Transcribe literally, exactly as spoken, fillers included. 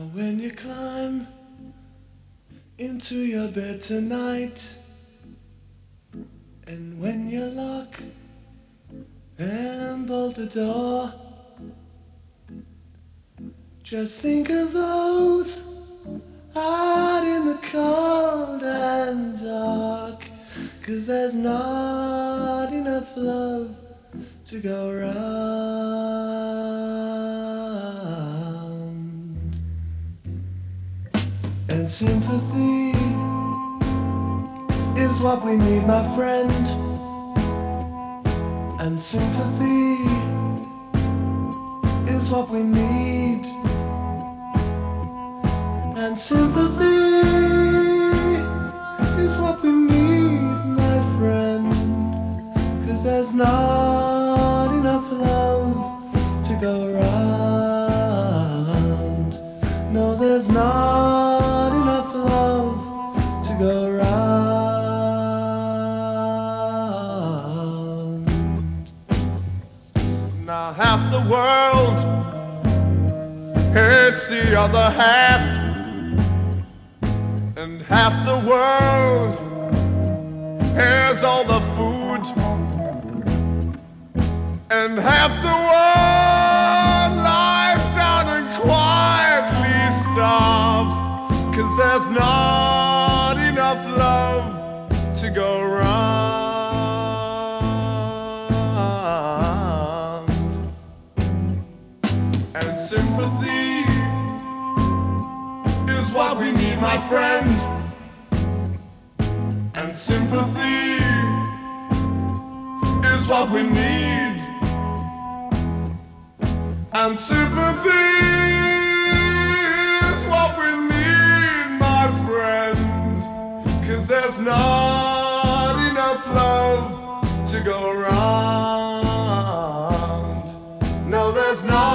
When you climb into your bed tonight, and when you lock and bolt the door, just think of those out in the cold and dark, 'cause there's not enough love to go round. And sympathy is what we need, my friend. And sympathy is what we need. And sympathy is what we need, my friend. 'Cause there's not enough love to go round. No, there's not enough love to go round. Now half the world hates the other half, and half the world has all the food, and half the world lies down and quietly starves, 'cause there's not enough love to go round. And sympathy is what we need, my friend. And sympathy is what we need. And sympathy is what we need, my friend. 'Cause there's not enough love to go round. No, there's not